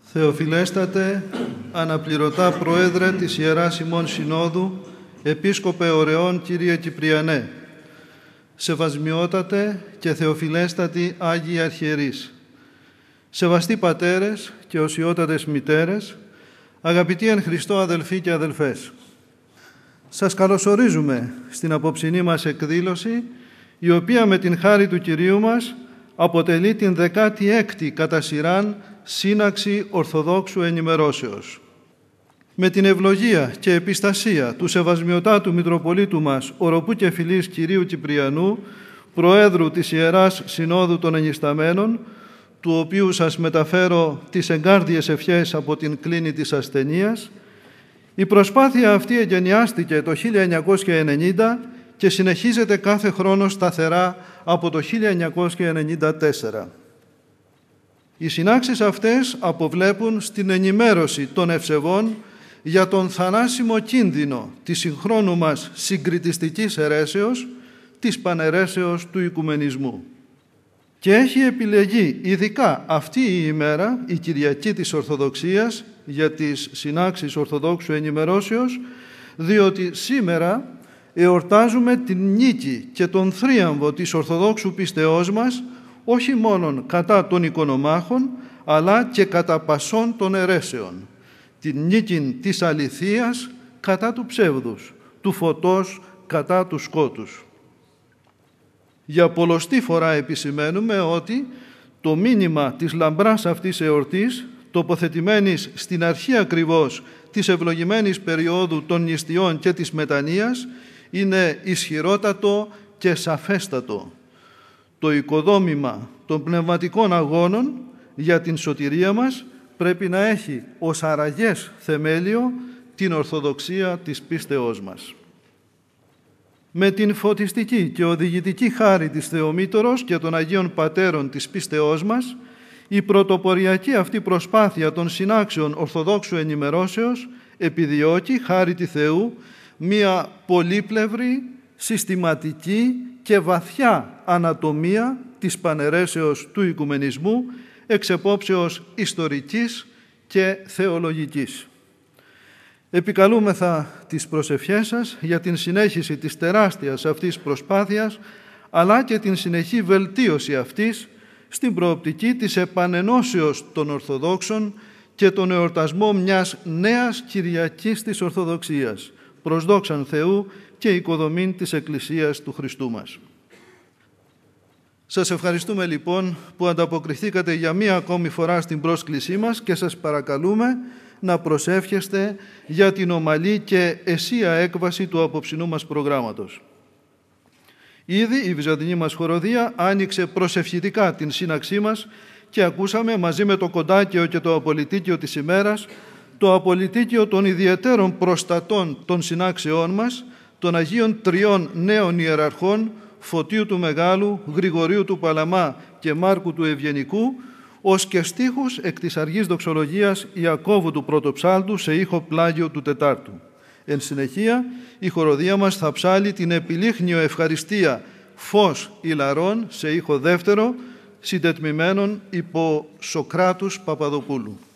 Θεοφιλέστατε, αναπληρωτά Πρόεδρε της Ιεράς ημών Συνόδου, Επίσκοπε Ωρεών Κύριε Κυπριανέ, σεβασμιότατε και θεοφιλέστατοι Άγιοι Αρχιερείς, σεβαστοί πατέρες και οσιότατες μητέρες, αγαπητοί εν Χριστώ αδελφοί και αδελφές. Σας καλωσορίζουμε στην απόψινή μας εκδήλωση, η οποία με την χάρη του Κυρίου μας αποτελεί την 16η κατά σειράν σύναξη Ορθοδόξου Ενημερώσεως. Με την ευλογία και επιστασία του Σεβασμιωτάτου Μητροπολίτου μας, Οροπού και Φιλής Κυρίου Κυπριανού, Προέδρου της Ιεράς Συνόδου των Ενισταμένων, του οποίου σας μεταφέρω τις εγκάρδιες ευχές από την κλίνη της ασθενείας, η προσπάθεια αυτή εγκαινιάστηκε το 1990 και συνεχίζεται κάθε χρόνο σταθερά από το 1994. Οι συνάξεις αυτές αποβλέπουν στην ενημέρωση των ευσεβών για τον θανάσιμο κίνδυνο της συγχρόνου μας συγκριτιστικής αιρέσεως, της παναιρέσεως του οικουμενισμού. Και έχει επιλεγεί ειδικά αυτή η ημέρα, η Κυριακή της Ορθοδοξίας, για τις συνάξεις Ορθοδόξου Ενημερώσεως, διότι σήμερα εορτάζουμε την νίκη και τον θρίαμβο της Ορθοδόξου πίστεώς μας, όχι μόνον κατά των οικονομάχων, αλλά και κατά πασών των αιρέσεων. Την νίκη της αληθείας κατά του ψεύδους, του φωτός κατά του σκότους. Για πολλοστή φορά επισημαίνουμε ότι το μήνυμα της λαμπράς αυτής εορτής, τοποθετημένης στην αρχή ακριβώς της ευλογημένης περίοδου των νηστιών και της μετανοίας, είναι ισχυρότατο και σαφέστατο. Το οικοδόμημα των πνευματικών αγώνων για την σωτηρία μας πρέπει να έχει ως αραγές θεμέλιο την ορθοδοξία της πίστεώς μας. Με την φωτιστική και οδηγητική χάρη της Θεομήτωρος και των Αγίων Πατέρων της πίστεώς μας, η πρωτοποριακή αυτή προσπάθεια των συνάξεων Ορθοδόξου Ενημερώσεως επιδιώκει, χάρη τη Θεού, μία πολύπλευρη, συστηματική και βαθιά ανατομία της παναιρέσεως του οικουμενισμού εξ επόψεως ιστορικής και θεολογικής. Επικαλούμεθα τις προσευχές σας για την συνέχιση της τεράστιας αυτής προσπάθειας, αλλά και την συνεχή βελτίωση αυτής στην προοπτική της επανενώσεως των Ορθοδόξων και τον εορτασμό μιας νέας Κυριακής της Ορθοδοξίας, προς δόξαν Θεού και οικοδομήν της Εκκλησίας του Χριστού μας. Σας ευχαριστούμε λοιπόν που ανταποκριθήκατε για μία ακόμη φορά στην πρόσκλησή μας και σας παρακαλούμε να προσεύχεστε για την ομαλή και αισία έκβαση του απόψινού μας προγράμματος. Ήδη η Βυζαντινή μας χοροδία άνοιξε προσευχητικά την σύναξή μας και ακούσαμε μαζί με το κοντάκιο και το απολυτίκιο της ημέρας το απολυτίκιο των ιδιαιτέρων προστατών των συνάξεών μας, των Αγίων Τριών Νέων Ιεραρχών, Φωτίου του Μεγάλου, Γρηγορίου του Παλαμά και Μάρκου του Ευγενικού, ως και στίχους εκ της Αργής Δοξολογίας Ιακώβου του Πρωτοψάλτου σε ήχο πλάγιο του Τετάρτου. Εν συνεχεία, η χοροδία μας θα ψάλει την επιλίχνιο ευχαριστία «Φως ηλαρών» σε ήχο δεύτερο, συντετμημένον υπό Σοκράτους Παπαδοπούλου.